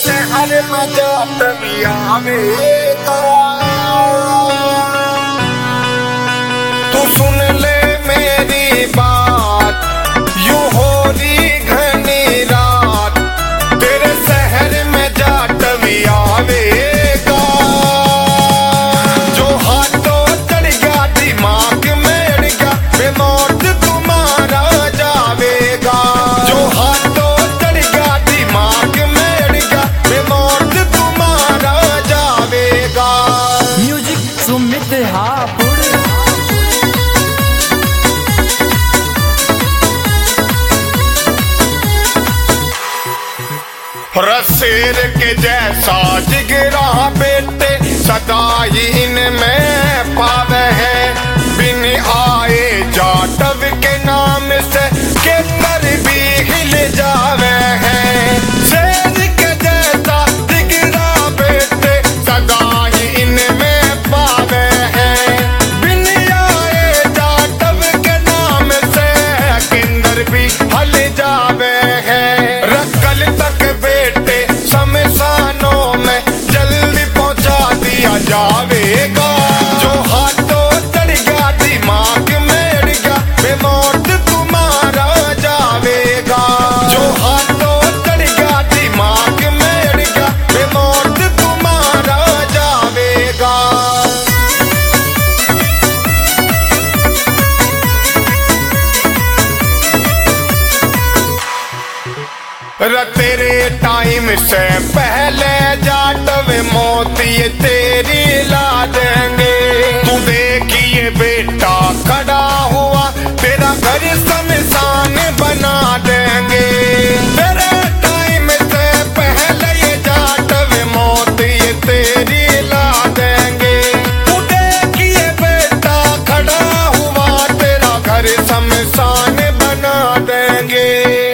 शहर में जात भी आवेगा। तू सुन ले मेरी बात, यूं हो रही घनी रात, तेरे शहर में जाट भी आवेगा। जो हाथों चढ़ गया दिमाग में अड़ गया, बेमौत तुम्हारा जावेगा। जो हाथों चढ़ गया दिमाग में अड़ गया, बेमौत तुम्हारा जावेगा। म्यूजिक सुमित हापुड़। शेर के जैसा जिगरा बेटे सदा ही इनमें पावे है। बिन आए जाटव के नाम से केतर भी हिल जावे है। शेर के जैसा जिगरा बेटे सदा ही इनमें पावे है। बिन आए जाटव के नाम से केतर भी हल जावे है। रक्कल तक बेटे शमशानों में जल्दी पहुंचा दिया जावेगा। जो हाथों चढ़ गया दिमाग में अड़ गया, बेमौत तुम्हारा जावेगा। जो हाथों चढ़ गया दिमाग में अड़ गया, बेमौत तुम्हारा जावेगा। तेरे टाइम से पहले जाटव मौत ये तेरी ला देंगे। तू देखिए बेटा खड़ा हुआ, तेरा घर शमशान बना देंगे। तेरे टाइम से पहले ये जाटव मौत ये तेरी ला देंगे। तू देखिए बेटा खड़ा हुआ, तेरा घर शमशान बना देंगे।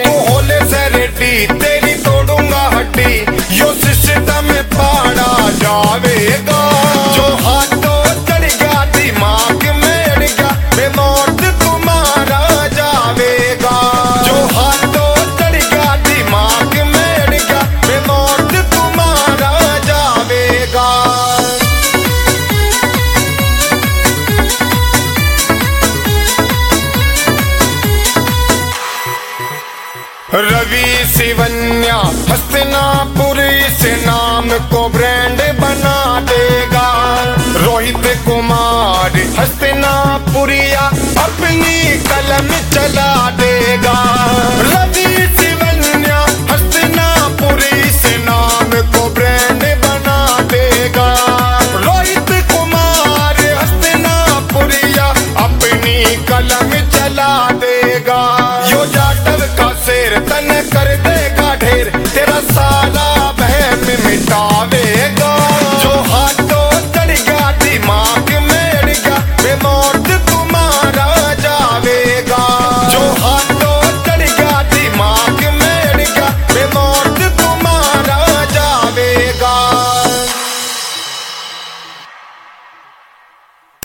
तेरी तोड़ूंगा हड्डी, यो सिस्टम पाड़ा जावेगा। जो हाथों चढ़ गया दिमाग में अड़ गया, बेमौत तुम्हारा जावेगा। जो हाथों चढ़ गया दिमाग में अड़ गया, बेमौत तुम्हारा जावेगा। रवि सिवन्या हस्तिनापुर इस नाम को ब्रांड बना देगा। रोहित कुमार हस्तिनापुरिया अपनी कलम चला दे।